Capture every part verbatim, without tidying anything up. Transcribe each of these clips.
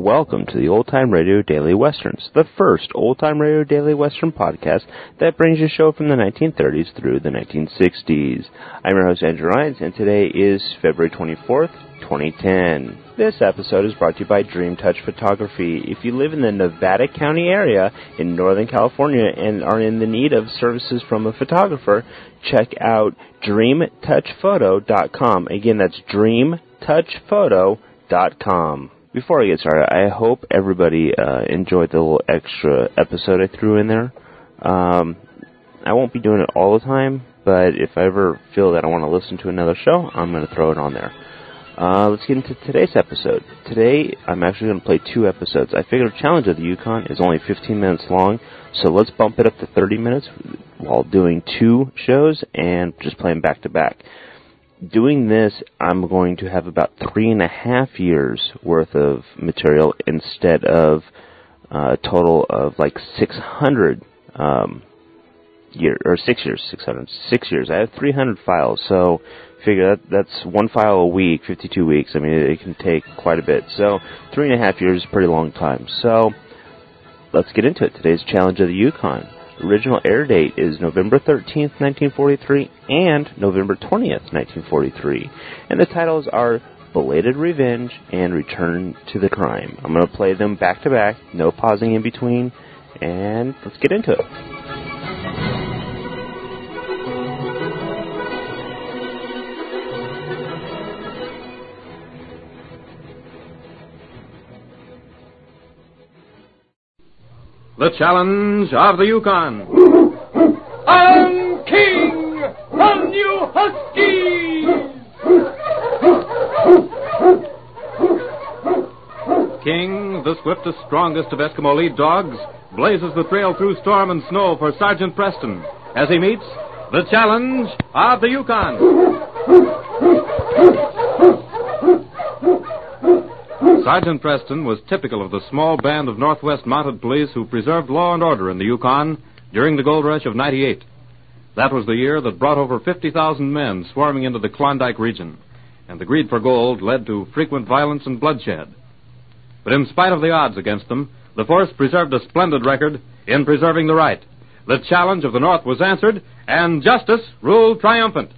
welcome to the Old Time Radio Daily Westerns, the first Old Time Radio Daily Western podcast that brings you a show from the nineteen thirties through the nineteen sixties. I'm your host, Andrew Rines, and today is February twenty-fourth, twenty ten. This episode is brought to you by Dream Touch Photography. If you live in the Nevada County area in Northern California and are in the need of services from a photographer, check out dream touch photo dot com. Again, that's dream touch photo dot com. Before I get started, I hope everybody uh, enjoyed the little extra episode I threw in there. Um, I won't be doing it all the time, but if I ever feel that I want to listen to another show, I'm going to throw it on there. Uh, let's get into today's episode. Today, I'm actually going to play two episodes. I figured Challenge of the Yukon is only fifteen minutes long, so let's bump it up to thirty minutes while doing two shows and just playing back-to-back. Doing this, I'm going to have about three and a half years worth of material instead of uh, a total of like six hundred um, year or six years, six hundred, six years. I have three hundred files, so figure that that's one file a week, fifty-two weeks. I mean, it, it can take quite a bit. So three and a half years is a pretty long time. So let's get into it. Today's Challenge of the Yukon. Original air date is November thirteenth, nineteen forty-three, and November twentieth, nineteen forty-three. And the titles are Belated Revenge and Return to the Crime. I'm going to play them back to back, no pausing in between, and let's get into it. The Challenge of the Yukon. I'm King from New Huskies! King, the swiftest, strongest of Eskimo lead dogs, blazes the trail through storm and snow for Sergeant Preston as he meets the Challenge of the Yukon. Sergeant Preston was typical of the small band of Northwest Mounted Police who preserved law and order in the Yukon during the gold rush of ninety-eight. That was the year that brought over fifty thousand men swarming into the Klondike region, and the greed for gold led to frequent violence and bloodshed. But in spite of the odds against them, the force preserved a splendid record in preserving the right. The challenge of the North was answered, and justice ruled triumphant.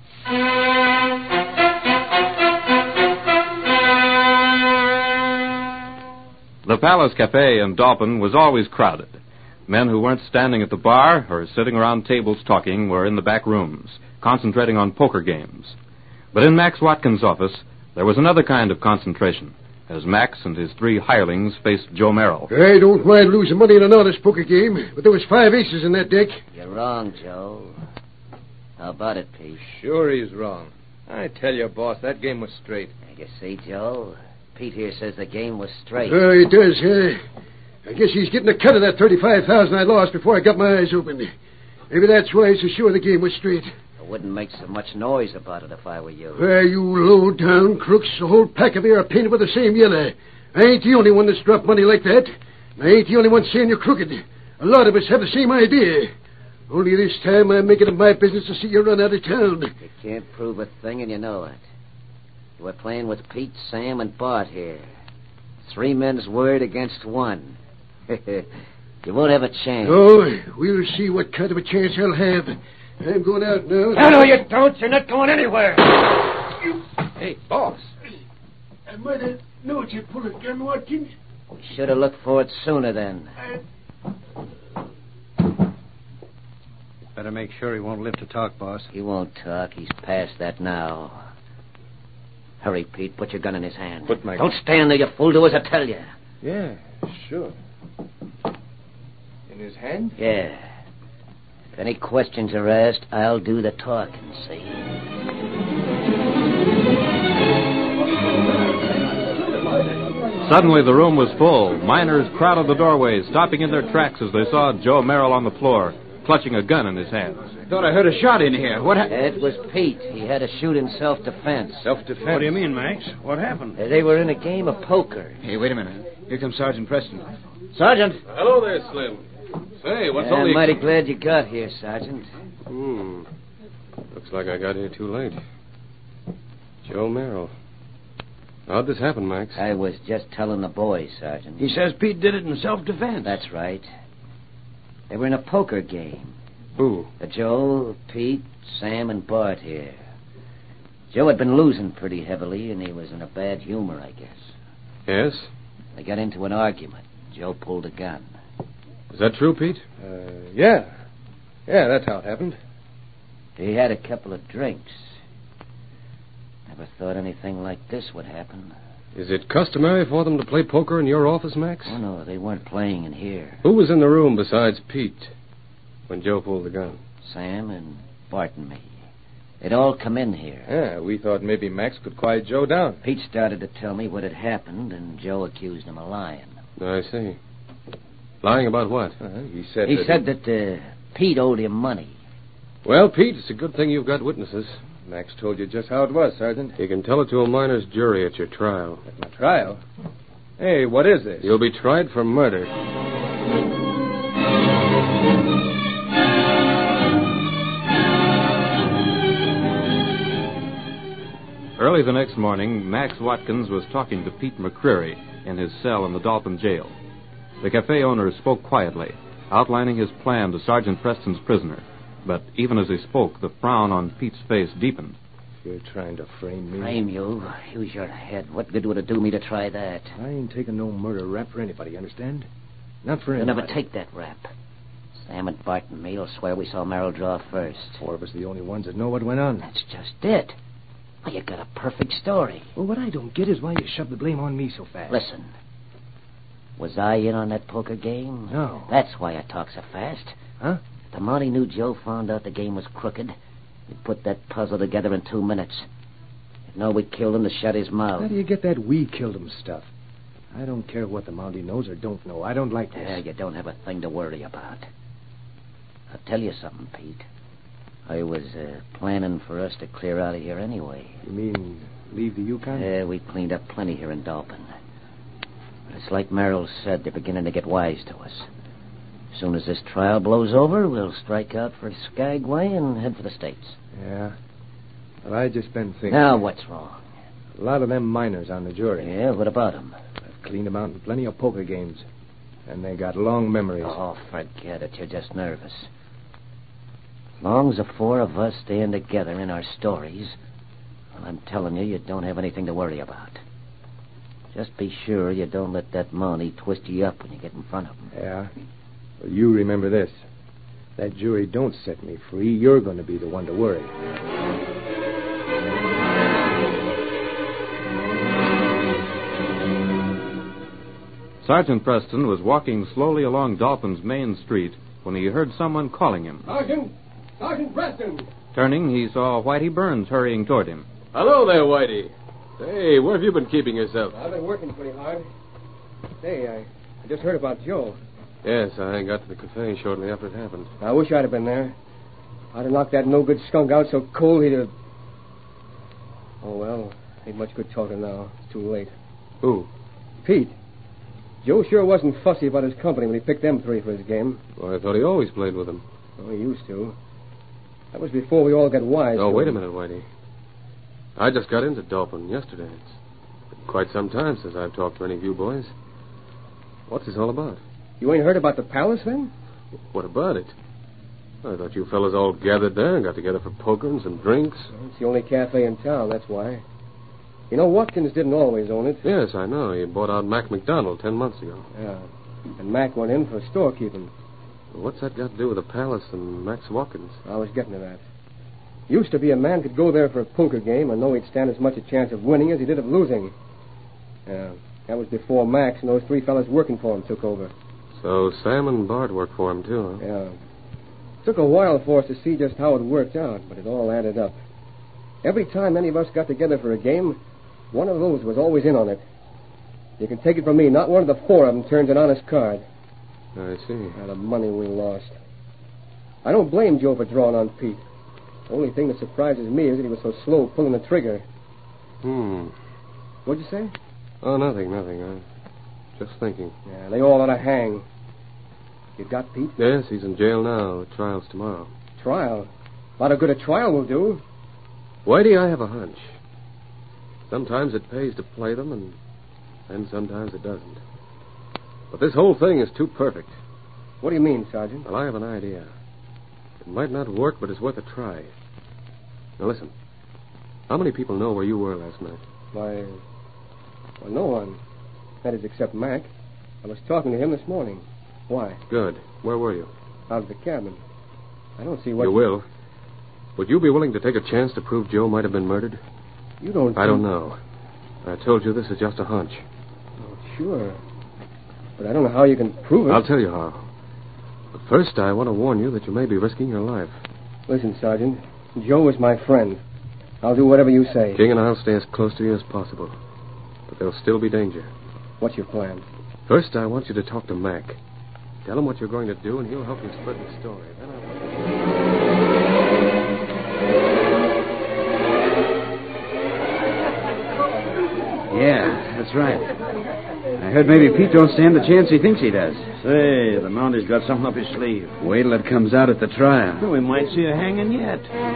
The Palace Cafe in Dalton was always crowded. Men who weren't standing at the bar or sitting around tables talking were in the back rooms, concentrating on poker games. But in Max Watkins' office, there was another kind of concentration, as Max and his three hirelings faced Joe Merrill. I don't mind losing money in an honest poker game, but there was five aces in that deck. You're wrong, Joe. How about it, Pete? Sure he's wrong. I tell you, boss, that game was straight. You see, Joe? Pete here says the game was straight. Oh, he does, huh? I guess he's getting a cut of that thirty-five thousand I lost before I got my eyes open. Maybe that's why he's so sure the game was straight. I wouldn't make so much noise about it if I were you. Why, you low-down crooks, the whole pack of you are painted with the same yellow. I ain't the only one that's dropped money like that. I ain't the only one saying you're crooked. A lot of us have the same idea. Only this time I'm making it my business to see you run out of town. You can't prove a thing, and you know it. We're playing with Pete, Sam, and Bart here. Three men's word against one. You won't have a chance. Oh, we'll see what kind of a chance I'll have. I'm going out now. No, no, you don't. You're not going anywhere. You... Hey, boss. I might have known you'd pull a gun, Watkins. We should have looked for it sooner then. Better make sure he won't live to talk, boss. He won't talk. He's past that now. Hurry, Pete. Put your gun in his hand. Put my... Don't stand there, you fool. Do as I tell you. Yeah, sure. In his hand? Yeah. If any questions are asked, I'll do the talking, see? Suddenly the room was full. Miners crowded the doorways, stopping in their tracks as they saw Joe Merrill on the floor, clutching a gun in his hands. I thought I heard a shot in here. What happened? It was Pete. He had to shoot in self-defense. Self-defense? What do you mean, Max? What happened? They were in a game of poker. Hey, wait a minute. Here comes Sergeant Preston. Sergeant! Hello there, Slim. Say, what's yeah, all the... I'm mighty glad you got here, Sergeant. Hmm. Looks like I got here too late. Joe Merrill. How'd this happen, Max? I was just telling the boys, Sergeant. He says Pete did it in self-defense. That's right. They were in a poker game. Who? Uh, Joe, Pete, Sam, and Bart here. Joe had been losing pretty heavily, and he was in a bad humor, I guess. Yes? They got into an argument. Joe pulled a gun. Is that true, Pete? Uh, yeah. Yeah, that's how it happened. He had a couple of drinks. Never thought anything like this would happen. Is it customary for them to play poker in your office, Max? Oh, no, they weren't playing in here. Who was in the room besides Pete when Joe pulled the gun? Sam and Bart and me. They'd all come in here. Yeah, we thought maybe Max could quiet Joe down. Pete started to tell me what had happened, and Joe accused him of lying. I see. Lying about what? Uh, he said He that said that uh, Pete owed him money. Well, Pete, it's a good thing you've got witnesses. Max told you just how it was, Sergeant. You can tell it to a minor's jury at your trial. At my trial? Hey, what is this? You'll be tried for murder. Early the next morning, Max Watkins was talking to Pete McCreary in his cell in the Dalton jail. The cafe owner spoke quietly, outlining his plan to Sergeant Preston's prisoner. But even as he spoke, the frown on Pete's face deepened. You're trying to frame me. Frame you? Use your head. What good would it do me to try that? I ain't taking no murder rap for anybody, you understand? Not for You'll anybody. never take that rap. Sam and Bart and me will swear we saw Merrill draw first. Four of us are the only ones that know what went on. That's just it. Well, you got a perfect story. Well, what I don't get is why you shove the blame on me so fast. Listen. Was I in on that poker game? No. That's why I talk so fast. Huh? The Monty knew Joe found out the game was crooked. He'd put that puzzle together in two minutes. He'd know we killed him to shut his mouth. How do you get that we killed him stuff? I don't care what the Mountie knows or don't know. I don't like this. Yeah, you don't have a thing to worry about. I'll tell you something, Pete. I was uh, planning for us to clear out of here anyway. You mean leave the Yukon? Yeah, we cleaned up plenty here in Dalton. But it's like Merrill said, they're beginning to get wise to us. As soon as this trial blows over, we'll strike out for Skagway and head for the States. Yeah. Well, I just been thinking. Now, what's wrong? A lot of them miners on the jury. Yeah, what about them? I've cleaned them out in plenty of poker games. And they got long memories. Oh, forget it. You're just nervous. As long as the four of us stand together in our stories, well, I'm telling you, you don't have anything to worry about. Just be sure you don't let that Mountie twist you up when you get in front of him. Yeah? Well, you remember this. That jury don't set me free. You're going to be the one to worry. Sergeant Preston was walking slowly along Dalton's main street when he heard someone calling him. Sergeant! Sergeant Preston! Turning, he saw Whitey Burns hurrying toward him. Hello there, Whitey. Hey, where have you been keeping yourself? I've been working pretty hard. Hey, I, I just heard about Joe. Yes, I got to the cafe shortly after it happened. I wish I'd have been there. I'd have knocked that no-good skunk out so cold he'd have... Oh, well, ain't much good talking now. It's too late. Who? Pete. Joe sure wasn't fussy about his company when he picked them three for his game. Well, I thought he always played with them. Oh, he used to. That was before we all got wise. Oh, to wait a him. minute, Whitey. I just got into Dalton yesterday. It's been quite some time since I've talked to any of you boys. What's this all about? You ain't heard about the palace, then? What about it? I thought you fellas all gathered there and got together for poker and some drinks. It's the only cafe in town, that's why. You know, Watkins didn't always own it. Yes, I know. He bought out Mac McDonald ten months ago. Yeah. And Mac went in for storekeeping. Well, what's that got to do with the palace and Max Watkins? I was getting to that. Used to be a man could go there for a poker game and know he'd stand as much a chance of winning as he did of losing. Yeah. That was before Max and those three fellas working for him took over. So Sam and Bart worked for him, too, huh? Yeah. Took a while for us to see just how it worked out, but it all added up. Every time any of us got together for a game, one of those was always in on it. You can take it from me, not one of the four of them turns an honest card. I see. Now, the money we lost. I don't blame Joe for drawing on Pete. The only thing that surprises me is that he was so slow pulling the trigger. Hmm. What'd you say? Oh, nothing, nothing. I'm just thinking. Yeah, they all ought to hang. You got Pete? Yes, he's in jail now. The trial's tomorrow. Trial? A lot of good a trial will do. Whitey, I have a hunch. Sometimes it pays to play them, and then sometimes it doesn't. But this whole thing is too perfect. What do you mean, Sergeant? Well, I have an idea. It might not work, but it's worth a try. Now, listen. How many people know where you were last night? Why, well, no one. That is, except Mac. I was talking to him this morning. Why? Good. Where were you? Out of the cabin. I don't see what... You will. Would you be willing to take a chance to prove Joe might have been murdered? You don't... I don't know. I told you this is just a hunch. Oh, sure. But I don't know how you can prove it. I'll tell you how. But first, I want to warn you that you may be risking your life. Listen, Sergeant. Joe is my friend. I'll do whatever you say. King and I'll stay as close to you as possible. But there'll still be danger. What's your plan? First, I want you to talk to Mac. Tell him what you're going to do, and he'll help you spread the story. Then I'll... Yeah, that's right. I heard maybe Pete don't stand the chance he thinks he does. Say, the Mounty's got something up his sleeve. Wait till it comes out at the trial. Well, we might see a hanging yet.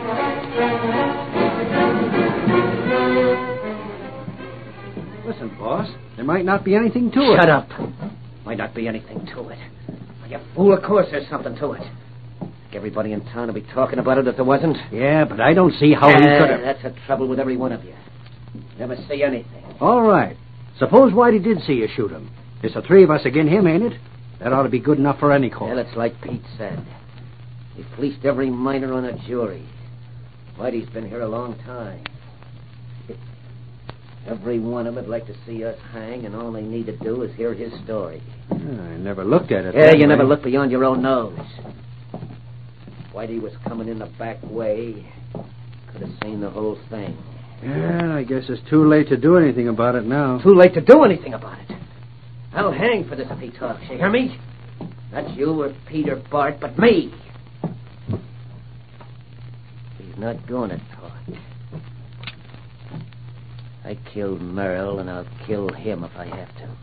Listen, boss, there might not be anything to it. Shut up. Might not be anything to it. Well, you fool, of course there's something to it. Everybody in town will be talking about it if there wasn't. Yeah, but I don't see how he Uh, could have. That's the trouble with every one of you. Never see anything. All right. Suppose Whitey did see you shoot him. It's the three of us again him, ain't it? That ought to be good enough for any court. Well, it's like Pete said. He fleeced every miner on a jury. Whitey's been here a long time. Every one of them would like to see us hang, and all they need to do is hear his story. I never looked at it. Yeah, that you way. never look beyond your own nose. Whitey was coming in the back way. Could have seen the whole thing. Yeah, I guess it's too late to do anything about it now. Too late to do anything about it. I'll hang for this if he talks. You hear me? Not you or Peter Bart, but me. He's not going to talk. I killed Merrill, and I'll kill him if I have to.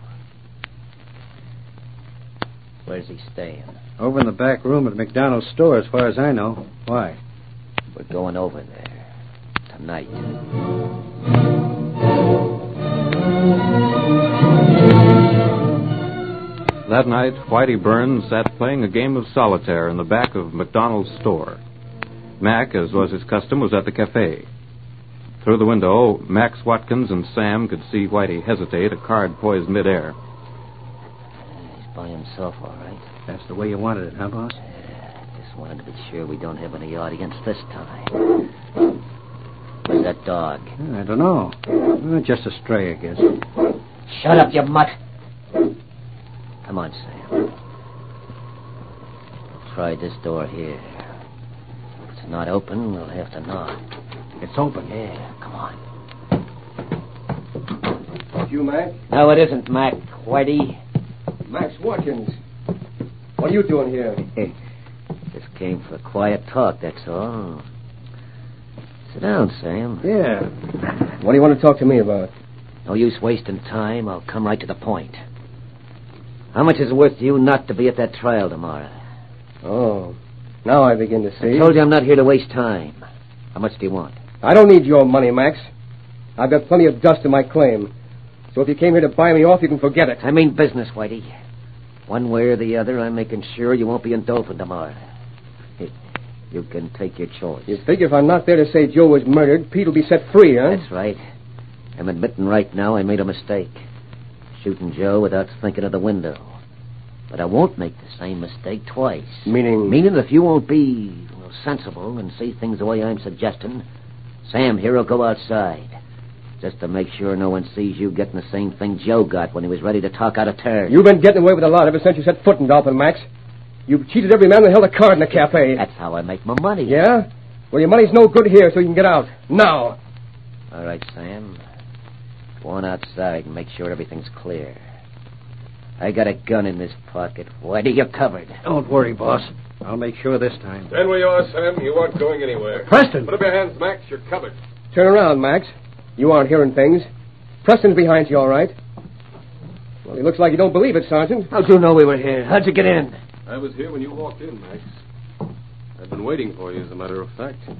Where's he staying? Over in the back room at McDonald's store, as far as I know. Why? We're going over there. Tonight. That night, Whitey Burns sat playing a game of solitaire in the back of McDonald's store. Mac, as was his custom, was at the cafe. Through the window, Max Watkins and Sam could see Whitey hesitate, a card poised midair. He's by himself, all right. That's the way you wanted it, huh, boss? Yeah, just wanted to be sure we don't have any audience this time. Where's that dog? I don't know. Uh, just a stray, I guess. Shut up, you mutt. Come on, Sam. Try this door here. If it's not open, we'll have to knock. It's open. Yeah, come on. You, Mac? No, it isn't, Mac. Whitey. Max Watkins. What are you doing here? Just came for a quiet talk, that's all. Sit down, Sam. Yeah. What do you want to talk to me about? No use wasting time. I'll come right to the point. How much is it worth to you not to be at that trial tomorrow? Oh, now I begin to see. I told you I'm not here to waste time. How much do you want? I don't need your money, Max. I've got plenty of dust in my claim. So if you came here to buy me off, you can forget it. I mean business, Whitey. One way or the other, I'm making sure you won't be in Dolphin tomorrow. You can take your choice. You figure if I'm not there to say Joe was murdered, Pete will be set free, huh? That's right. I'm admitting right now I made a mistake. Shooting Joe without thinking of the window. But I won't make the same mistake twice. Meaning? Meaning if you won't be well, sensible and see things the way I'm suggesting, Sam here will go outside. Just to make sure no one sees you getting the same thing Joe got when he was ready to talk out of turn. You've been getting away with a lot ever since you set foot in Dolphin, Max. You've cheated every man that held a card in the cafe. That's how I make my money. Yeah? Well, your money's no good here, so you can get out. Now. All right, Sam. Go on outside and make sure everything's clear. I got a gun in this pocket. Whitey, you're covered. Don't worry, boss. I'll make sure this time. Stand where you are, Sam. You aren't going anywhere. Preston! Put up your hands, Max. You're covered. Turn around, Max. You aren't hearing things. Preston's behind you, all right? Well, he looks like you don't believe it, Sergeant. How'd you know we were here? How'd you get in? I was here when you walked in, Max. I've been waiting for you, as a matter of fact.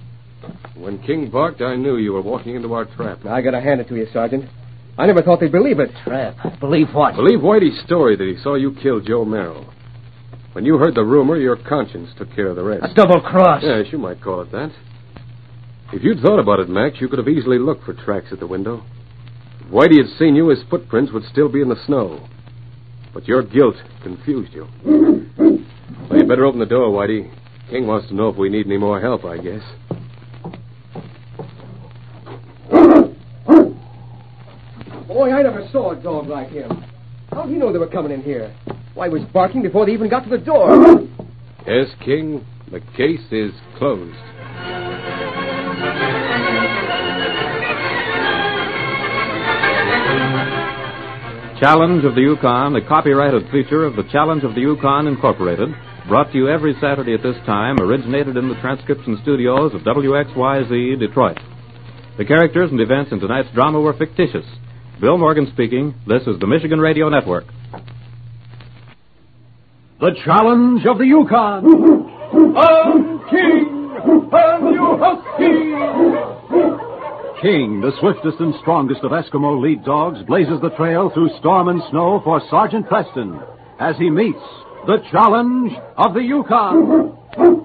When King barked, I knew you were walking into our trap. I gotta hand it to you, Sergeant. I never thought they'd believe it. Trap? Believe what? Believe Whitey's story that he saw you kill Joe Merrill. When you heard the rumor, your conscience took care of the rest. A double cross. Yes, you might call it that. If you'd thought about it, Max, you could have easily looked for tracks at the window. If Whitey had seen you, his footprints would still be in the snow. But your guilt confused you. Well, you better open the door, Whitey. King wants to know if we need any more help, I guess. Boy, I never saw a dog like him. How'd he know they were coming in here? Why, he was barking before they even got to the door. Yes, King, the case is closed. Challenge of the Yukon, a copyrighted feature of the Challenge of the Yukon Incorporated, brought to you every Saturday at this time, originated in the transcription studios of W X Y Z, Detroit. The characters and events in tonight's drama were fictitious. Bill Morgan speaking. This is the Michigan Radio Network. The Challenge of the Yukon. I'm King, and you husky. King, the swiftest and strongest of Eskimo lead dogs, blazes the trail through storm and snow for Sergeant Preston as he meets the Challenge of the Yukon.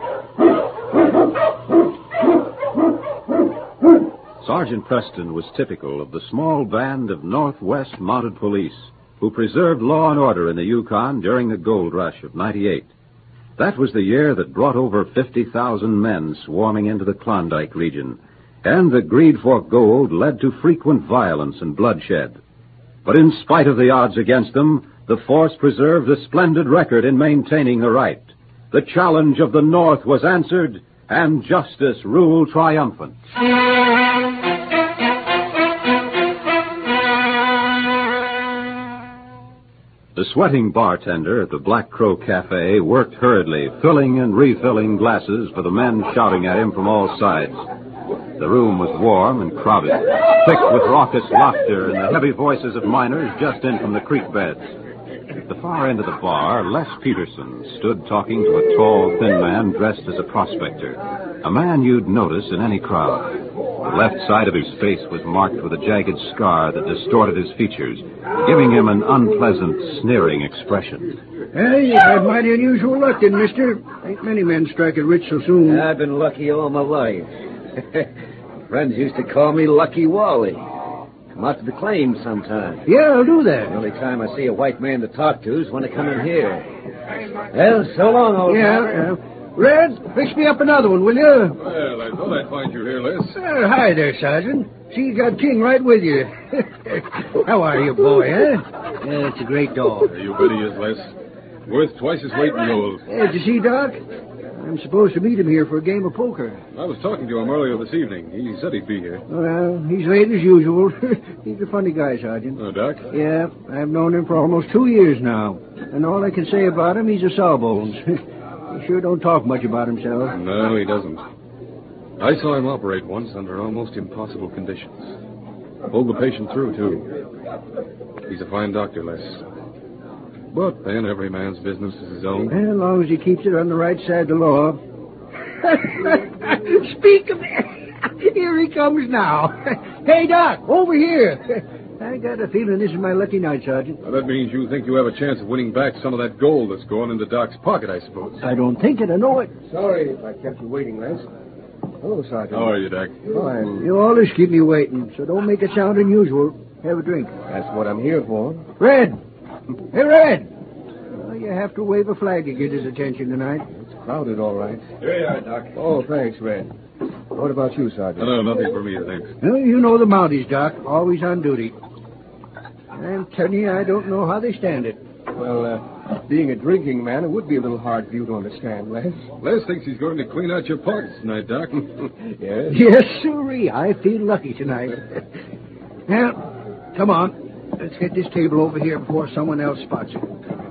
Sergeant Preston was typical of the small band of Northwest Mounted Police who preserved law and order in the Yukon during the gold rush of ninety-eight. That was the year that brought over fifty thousand men swarming into the Klondike region, and the greed for gold led to frequent violence and bloodshed. But in spite of the odds against them, the force preserved a splendid record in maintaining the right. The challenge of the North was answered, and justice ruled triumphant. The sweating bartender at the Black Crow Cafe worked hurriedly, filling and refilling glasses for the men shouting at him from all sides. The room was warm and crowded, thick with raucous laughter and the heavy voices of miners just in from the creek beds. At the far end of the bar, Les Peterson stood talking to a tall, thin man dressed as a prospector, a man you'd notice in any crowd. The left side of his face was marked with a jagged scar that distorted his features, giving him an unpleasant, sneering expression. Hey, you've had mighty unusual luck, then, mister. Ain't many men strike it rich so soon. I've been lucky all my life. Friends used to call me Lucky Wally. Come out to the claim sometime. Yeah, I'll do that. The only time I see a white man to talk to is when I come in here. Well, so long, old Yeah, man. uh, Red, fix me up another one, will you? Well, I thought I'd find you here, Les. Uh, hi there, Sergeant. See, you got King right with you. How are you, boy, huh? Yeah, it's a great dog. You bet he is, Les. Worth twice his weight in gold. Hey, did you see Doc? I'm supposed to meet him here for a game of poker. I was talking to him earlier this evening. He said he'd be here. Well, he's late as usual. He's a funny guy, Sergeant. Oh, Doc? Yeah, I've known him for almost two years now. And all I can say about him, he's a sawbones. He sure don't talk much about himself. No, he doesn't. I saw him operate once under almost impossible conditions. Pulled the patient through, too. He's a fine doctor, Les. But then every man's business is his own. Well, as long as he keeps it on the right side of the law. Speak of it. Here he comes now. Hey, Doc, over here. I got a feeling this is my lucky night, Sergeant. Well, that means you think you have a chance of winning back some of that gold that's going into Doc's pocket, I suppose. I don't think it. I know it. Sorry if I kept you waiting, Les. Hello, Sergeant. How are you, Doc? Fine. You always keep me waiting, so don't make it sound unusual. Have a drink. That's what I'm here for. Red. Hey, Red. Well, you have to wave a flag to get his attention tonight. It's crowded, all right. Here you are, Doc. Oh, thanks, Red. What about you, Sergeant? No, no, nothing for me, thanks. Well, you know the Mounties, Doc. Always on duty. I'm telling you, I don't know how they stand it. Well, uh, being a drinking man, it would be a little hard for you to understand, Les. Les thinks he's going to clean out your pockets tonight, Doc. Yes? Yes, sirree. I feel lucky tonight. Now, come on. Let's get this table over here before someone else spots it.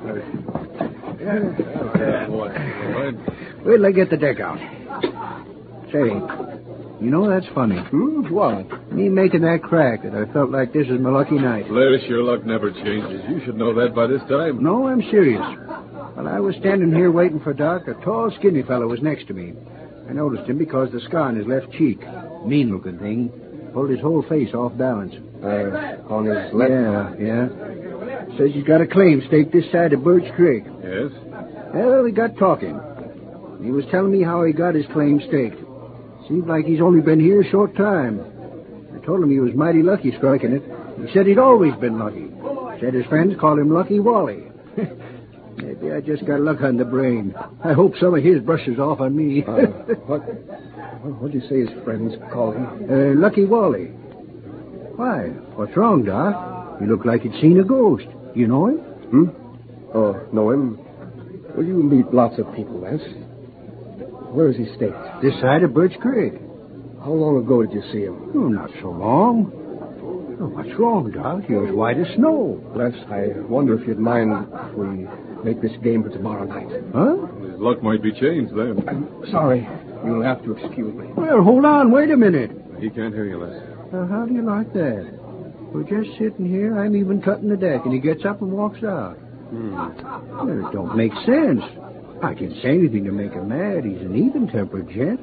Okay, boy. All right. Wait till I get the deck out. Say, you know, that's funny. Hmm? What? Me making that crack that I felt like this is my lucky night. Les, your luck never changes. You should know that by this time. No, I'm serious. While I was standing here waiting for Doc, a tall, skinny fellow was next to me. I noticed him because the scar on his left cheek. Mean-looking thing. Pulled his whole face off balance. Uh, on his left? Yeah, yeah. Says he's got a claim staked this side of Birch Creek. Yes? Well, we got talking. He was telling me how he got his claim staked. Seems like he's only been here a short time. I told him he was mighty lucky striking it. He said he'd always been lucky. Said his friends called him Lucky Wally. Maybe I just got luck on the brain. I hope some of his brushes off on me. uh, what? What did you say his friends call him? Uh, Lucky Wally. Why? What's wrong, Doc? You look like you'd seen a ghost. You know him? Hmm? Oh, know him? Well, you meet lots of people, Les. Where is he staked? This side of Birch Creek. How long ago did you see him? Oh, not so long. Oh, what's wrong, Doc? You're as white as snow. Les, I wonder if you'd mind if we make this game for tomorrow night. Huh? His luck might be changed then. I'm sorry. You'll have to excuse me. Well, hold on. Wait a minute. He can't hear you, Les. Uh, how do you like that? We're just sitting here. I'm even cutting the deck, and he gets up and walks out. Hmm. Well, it don't make sense. I can't say anything to make him mad. He's an even-tempered gent.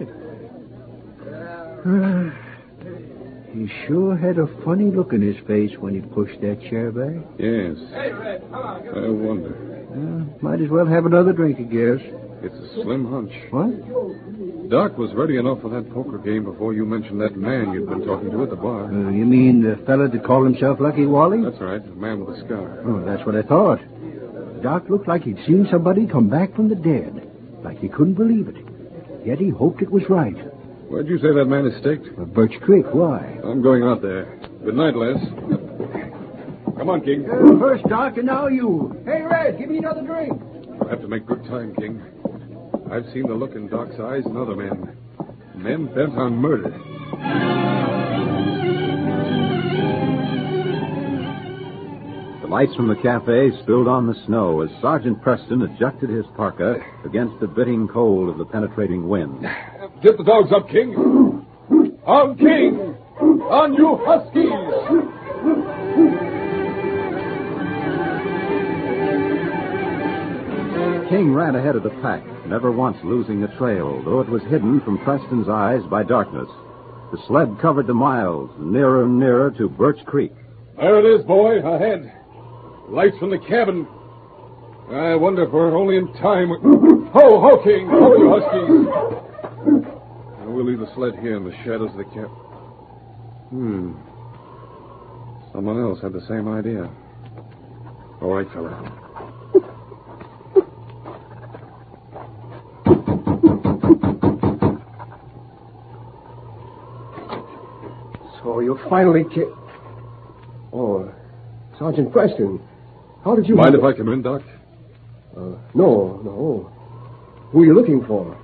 He sure had a funny look in his face when he pushed that chair back. Yes. I wonder. Uh, might as well have another drink, I guess. It's a slim hunch. What? Doc was ready enough for that poker game before you mentioned that man you'd been talking to at the bar. Uh, you mean the fella that called himself Lucky Wally? That's right, the man with the scar. Oh, that's what I thought. Doc looked like he'd seen somebody come back from the dead. Like he couldn't believe it. Yet he hoped it was right. Where'd you say that man is staked? Uh, Birch Creek, why? I'm going out there. Good night, Les. Come on, King. Uh, first Doc, and now you. Hey, Red, give me another drink. We'll have to make good time, King. I've seen the look in Doc's eyes in other men. Men bent on murder. The lights from the cafe spilled on the snow as Sergeant Preston adjusted his parka against the biting cold of the penetrating wind. Get the dogs up, King. On, King! On, you huskies! King ran ahead of the pack, never once losing the trail, though it was hidden from Preston's eyes by darkness. The sled covered the miles, nearer and nearer to Birch Creek. There it is, boy, ahead. Lights from the cabin. I wonder if we're only in time. Ho, ho, King! Ho, you huskies! Now we'll leave the sled here in the shadows of the camp. Hmm. Someone else had the same idea. All right, fella. So you finally ki- Oh, Sergeant Preston. How did you... Mind if I come in, Doc? Uh, no, no. Who are you looking for?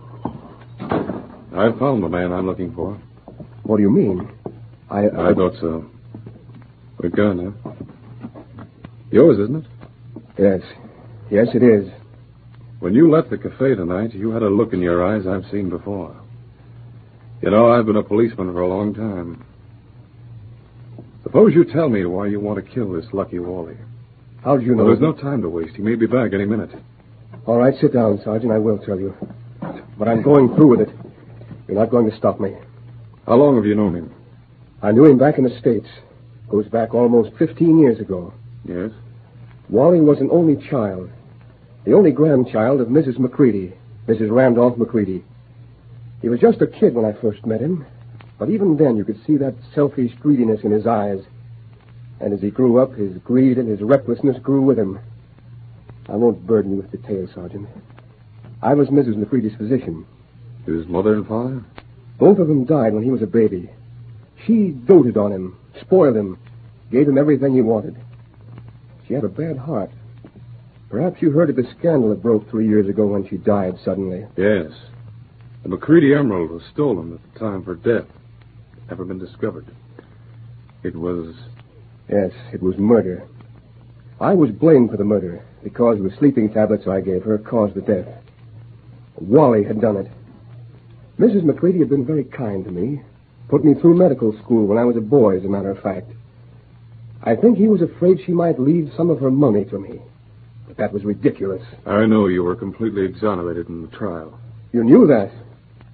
I found the man I'm looking for. What do you mean? I... I, I thought so. A gun, huh? Yours, isn't it? Yes. Yes, it is. When you left the cafe tonight, you had a look in your eyes I've seen before. You know, I've been a policeman for a long time. Suppose you tell me why you want to kill this Lucky Wally. How do you know? Well, there's no time to waste. He may be back any minute. All right, sit down, Sergeant. I will tell you. But I'm going through with it. You're not going to stop me. How long have you known him? I knew him back in the States. Goes back almost fifteen years ago. Yes? Wally was an only child. The only grandchild of Missus McCready, Missus Randolph McCready. He was just a kid when I first met him. But even then, you could see that selfish greediness in his eyes. And as he grew up, his greed and his recklessness grew with him. I won't burden you with details, Sergeant. I was Missus McCready's physician. His mother and father? Both of them died when he was a baby. She doted on him, spoiled him, gave him everything he wanted. She had a bad heart. Perhaps you heard of the scandal that broke three years ago when she died suddenly. Yes. The McCready emerald was stolen at the time of her death. Never been discovered. It was... Yes, it was murder. I was blamed for the murder because the sleeping tablets I gave her caused the death. Wally had done it. Missus McCready had been very kind to me. Put me through medical school when I was a boy, as a matter of fact. I think he was afraid she might leave some of her money to me. That was ridiculous. I know you were completely exonerated in the trial. You knew that?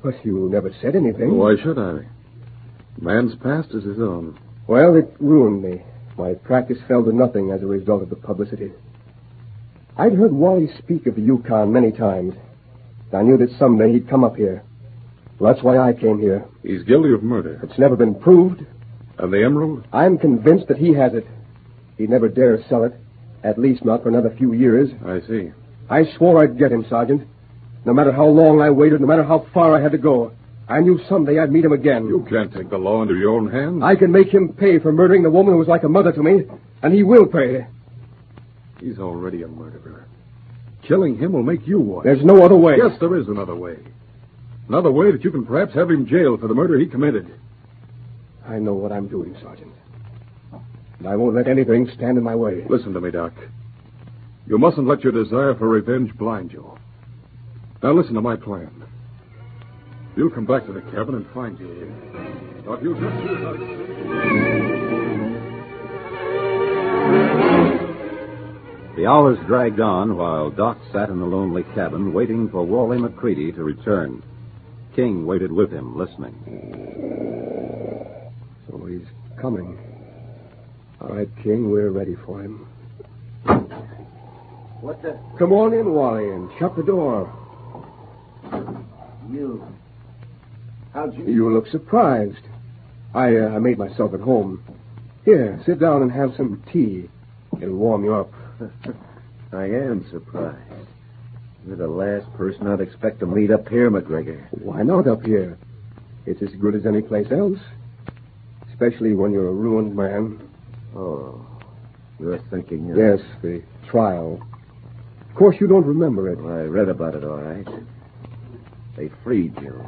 But you never said anything. Why should I? Man's past is his own. Well, it ruined me. My practice fell to nothing as a result of the publicity. I'd heard Wally speak of the Yukon many times. I knew that someday he'd come up here. Well, that's why I came here. He's guilty of murder. It's never been proved. And the emerald? I'm convinced that he has it. He'd never dare sell it. At least not for another few years. I see. I swore I'd get him, Sergeant. No matter how long I waited, no matter how far I had to go, I knew someday I'd meet him again. You can't take the law into your own hands. I can make him pay for murdering the woman who was like a mother to me, and he will pay. He's already a murderer. Killing him will make you one. There's no other way. Yes, there is another way. Another way that you can perhaps have him jailed for the murder he committed. I know what I'm doing, Sergeant. And I won't let anything stand in my way. Listen to me, Doc. You mustn't let your desire for revenge blind you. Now listen to my plan. You'll come back to the cabin and find you here. Now, if you just choose how to... The hours dragged on while Doc sat in the lonely cabin waiting for Wally McCready to return. King waited with him, listening. So he's coming. All right, King, we're ready for him. What the... Come on in, Wally, and shut the door. You... How'd you... You look surprised. I, uh, I made myself at home. Here, sit down and have some tea. It'll warm you up. I am surprised. You're the last person I'd expect to meet up here, McGregor. Why not up here? It's as good as any place else. Especially when you're a ruined man. Oh, you're thinking of... Yes, the trial. Of course, you don't remember it. Well, I read about it, all right. They freed you.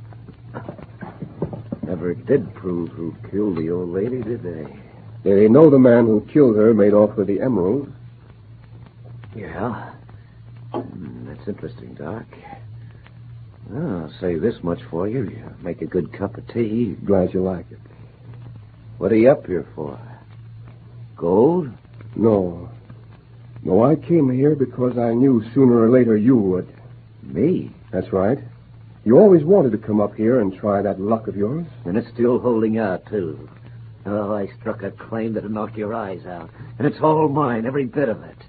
Never did prove who killed the old lady, did they? They know the man who killed her made off with the emerald. Yeah. Hmm, that's interesting, Doc. Well, I'll say this much for you. You make a good cup of tea. Glad you like it. What are you up here for? Gold? No. No, I came here because I knew sooner or later you would. Me? That's right. You always wanted to come up here and try that luck of yours. And it's still holding out, too. Oh, I struck a claim that'd knock your eyes out. And it's all mine, every bit of it.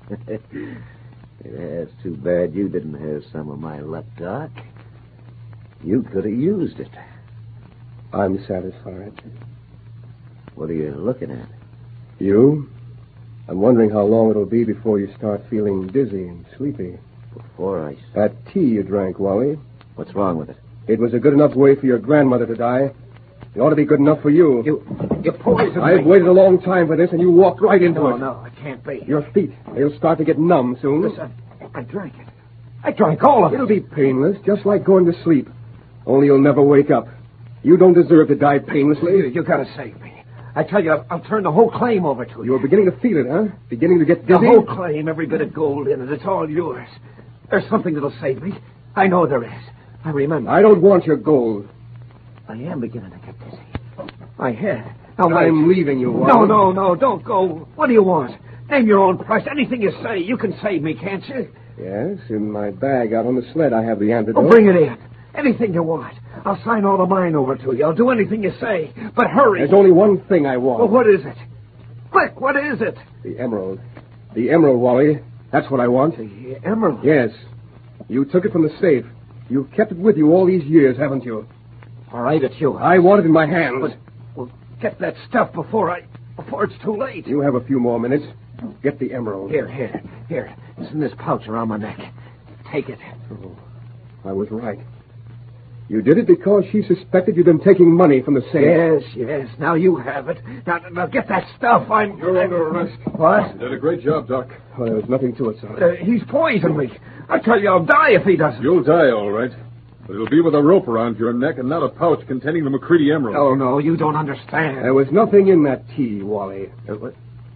It's too bad you didn't have some of my luck, Doc. You could have used it. I'm satisfied. What are you looking at? You? I'm wondering how long it'll be before you start feeling dizzy and sleepy. Before I... That tea you drank, Wally. What's wrong with it? It was a good enough way for your grandmother to die. It ought to be good enough for you. You... You poisoned I've me. waited a long time for this, and you walked right into no, it. No, no, it can't be. Your feet, they'll start to get numb soon. Listen, I drank it. I drank all of it. It'll be painless, just like going to sleep. Only you'll never wake up. You don't deserve to die painlessly. You, you gotta save me. I tell you, I'll, I'll turn the whole claim over to you. You're beginning to feel it, huh? Beginning to get dizzy? The whole claim, every bit of gold in it. It's all yours. There's something that'll save me. I know there is. I remember. I don't want your gold. I am beginning to get dizzy. My head. Now, I'm leaving you, Wally. No, no, no, don't go. What do you want? Name your own price. Anything you say. You can save me, can't you? Yes, in my bag out on the sled I have the antidote. Oh, bring it in. Anything you want. I'll sign all of mine over to you. I'll do anything you say. But hurry. There's only one thing I want. Well, what is it? Quick, what is it? The emerald. The emerald, Wally. That's what I want. The emerald? Yes. You took it from the safe. You've kept it with you all these years, haven't you? All right, it's yours. I want it in my hands. But, well, get that stuff before I... before it's too late. You have a few more minutes. Get the emerald. Here, here, here. It's in this pouch around my neck. Take it. Oh, I was right. You did it because she suspected you'd been taking money from the safe. Yes, yes. Now you have it. Now, now get that stuff. I'm... You're under arrest. What? You did a great job, Doc. Well, there was nothing to it, sir. Uh, he's poisoned me. I tell you, I'll die if he doesn't. You'll die, all right. But it'll be with a rope around your neck and not a pouch containing the McCready emerald. Oh, no, you don't understand. There was nothing in that tea, Wally. Uh, what?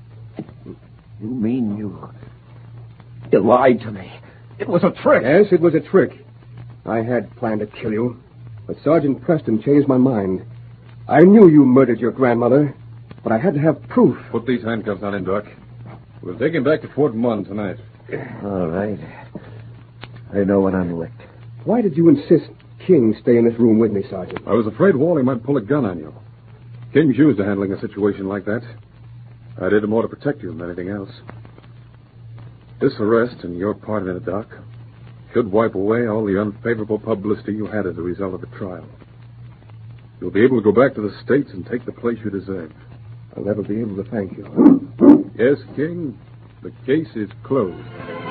You mean you... You lied to me. It was a trick. Yes, it was a trick. I had planned to kill you, but Sergeant Preston changed my mind. I knew you murdered your grandmother, but I had to have proof. Put these handcuffs on him, Doc. We'll take him back to Fort Munn tonight. All right. I know when I'm licked. Why did you insist King stay in this room with me, Sergeant. I was afraid Wally might pull a gun on you. King's used to handling a situation like that. I did it more to protect you than anything else. This arrest and your part in it, Doc, should wipe away all the unfavorable publicity you had as a result of the trial. You'll be able to go back to the States and take the place you deserve. I'll never be able to thank you. Yes, King, the case is closed.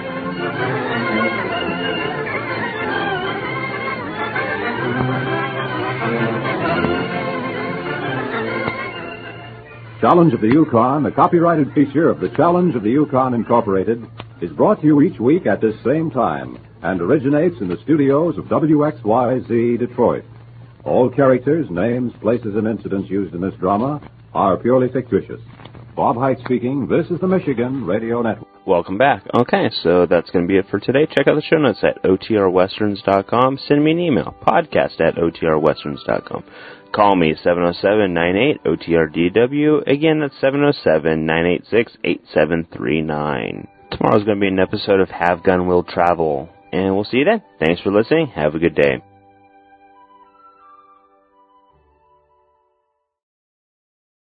Challenge of the Yukon, a copyrighted feature of the Challenge of the Yukon Incorporated, is brought to you each week at this same time and originates in the studios of W X Y Z Detroit. All characters, names, places, and incidents used in this drama are purely fictitious. Bob Height speaking. This is the Michigan Radio Network. Welcome back. Okay, so that's going to be it for today. Check out the show notes at O T R westerns dot com. Send me an email, podcast at O T R westerns dot com. Call me, seven oh seven, nine eight, O T R D W. Again, that's seven oh seven, nine eight six, eight seven three nine. Tomorrow's going to be an episode of Have Gun Will Travel. And we'll see you then. Thanks for listening. Have a good day.